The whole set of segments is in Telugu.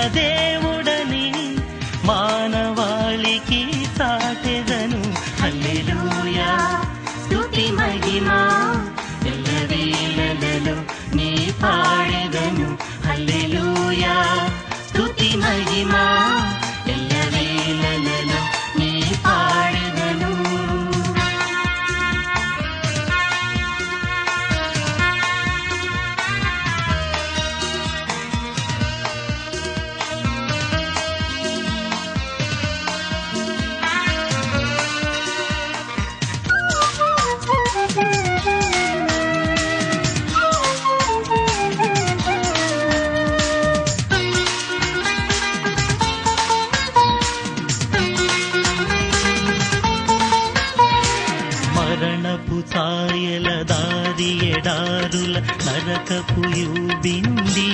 దేవుడని మానవాళికి చాటెదను. హల్లెలూయా స్తుతి మహిమా ఎల్లవేళలలో నీ పాడెదను. హల్లెలూయా స్తుతి మహిమా ఎల్లవేళలలో నీ పాడెదను. మరణపు ఛాయల దారి ఎడారుల నరకపు యూబి నుండి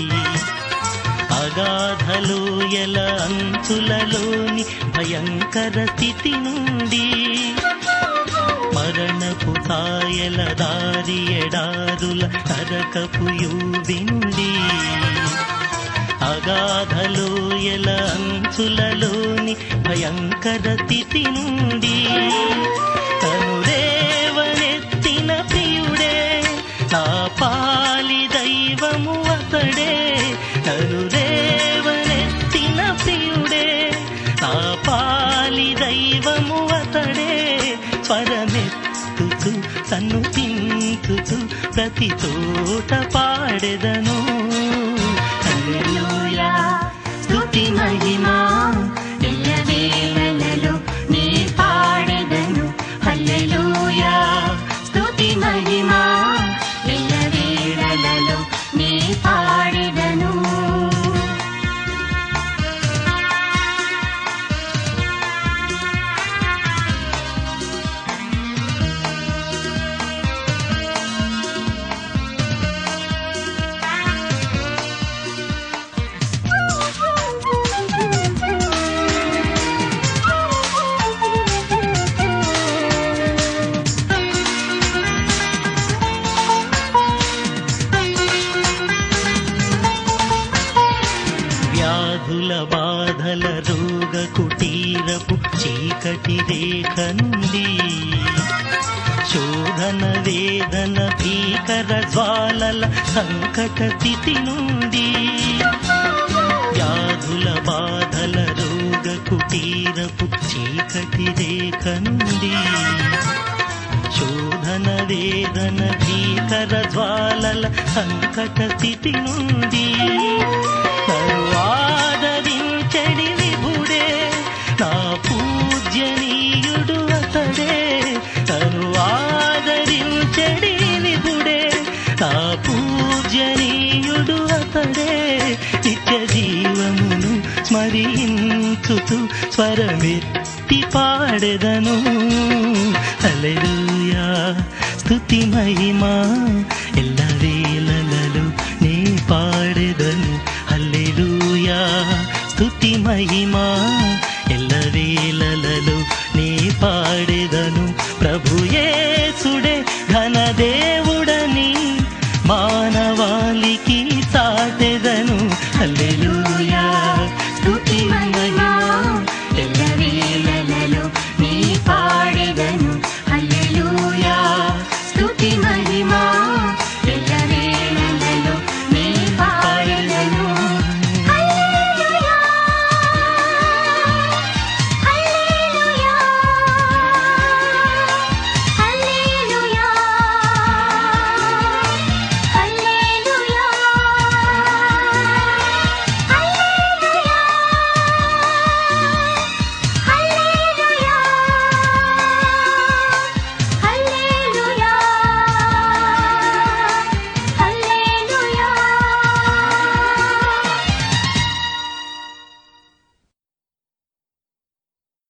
అగాధలోయల అంచులలోని భయంకర స్థితి నుండి మరణపు ఛాయల దారి ఎడారుల నరకపు యూబి నుండి అగాధలోయల అంచులలోని భయంకర స్థితి నుండి తను రేవనెత్తిన ప్రియుడే నా పాలి దైవము అతడే. తను రేవనెత్తిన ప్రియుడే నా పాలి దైవము అతడే. స్వరమెత్తుతూ తన్ను చించుతూ ప్రతి చోట పాడెదను. హల్లెలూయా స్తుతి మహిమా ఎల్లవేళలలో నీ పాడెదను. హల్లెలూయా స్తుతి మహిమా ఎల్లవేళలలో నీ పాడెదను. వ్యాధుల బాధల రోగ కుటీరపు చీకటి రేఖ నుండి శోధన వేదన భీకర జ్వాలల సంకట స్థితి నుండి వ్యాధుల బాధల రోగ కుటీరపు చీకటి రేఖ నుండి శోధన వేదన భీకర జ్వాలల సంకట స్థితి నుండి ఆదరించడి విభుడే నా పూజ్యనీయుడు అతడే. తను ఆదరించడి విభుడే నా పూజ్యనీయుడు అతడే. నిత్య జీవమును స్మరించుతూ స్వరమెత్తి పాడెదను. హల్లెలూయా స్తుతి మహిమా ఎల్లవేళలలో నీ పాడెదను. హల్లెలూయా స్తుతి మహిమా ఎల్లవేళలలో నీ పాడెదను. ప్రభు యేసుడే ఘనదే